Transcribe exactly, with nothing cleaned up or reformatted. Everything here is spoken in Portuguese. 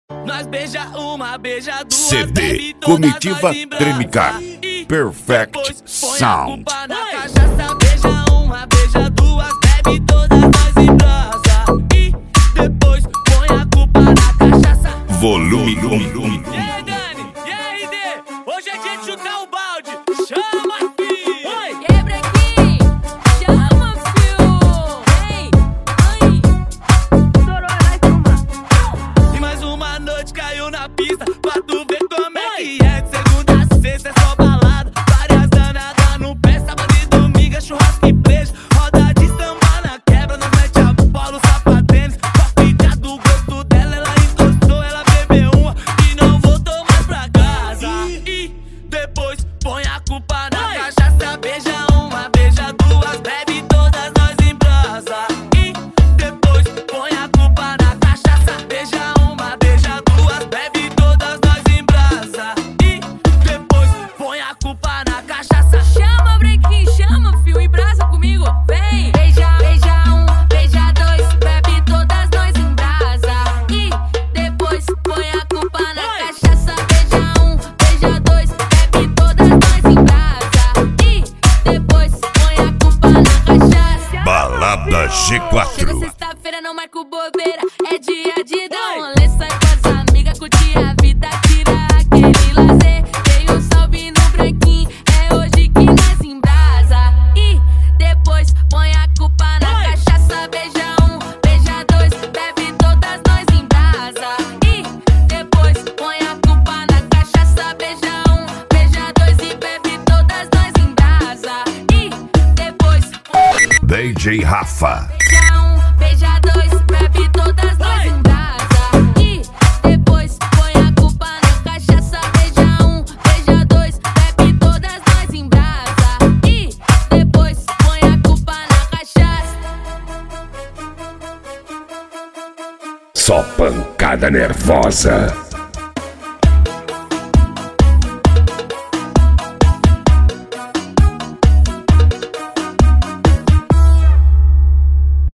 Nós beija uma, beija duas, C D Comitiva Tremicar Perfect Sound. Na cachaça, beija uma, beija duas, bebe todas nós em brasa. E depois põe a culpa na cachaça. Volume um. E aí, Dani? E aí, D? Hoje é dia de chutar o balde. Chama, filho! Oi! E aí, Brequim? Chama, filho! Ei, ai! Estourou, vai tomar. E mais uma noite caiu na pista pra tu ver como é que é. De segunda a sexta é só balada, várias danadas no pé. Sábado e domingo é churrasco e beijo. Roda de samba na quebra, nós mete a bola, o sapatênis. Pra ficar do gosto dela, ela encostou, ela bebeu uma e não voltou mais pra casa. E depois põe a culpa na cachaça, beija uma, beija duas, bebe todas nós em brasa. E depois põe a culpa na cachaça, beija uma, beija duas, bebe todas nós em brasa. E depois põe a culpa na cachaça. Chama, Brequim, chama, filho, em brasa comigo, vem! Beija, beija um, beija dois, bebe todas nós em brasa. E depois põe a culpa na cachaça. Beija um, beija dois, bebe todas nós em brasa. E depois põe a culpa na cachaça. Balada G Chega quatro. sexta-feira, não marco bobeira, é dia de dar um rolê, sai com as amigas, curtir a vida, tirar aquele lazer. Dei um salve no Brequim, é hoje que nós embrasa. E depois põe a culpa na cachaça, beija um, beija dois, bebe todas nós em brasa. E depois põe a culpa na cachaça, beija um, beija dois e bebe todas nós em brasa. E depois D J Rafa. beija um, beija dois, bebe todas nós em brasa. E depois põe a culpa na cachaça. Beija um, beija dois, bebe todas nós em brasa. E depois põe a culpa na cachaça. Só pancada nervosa.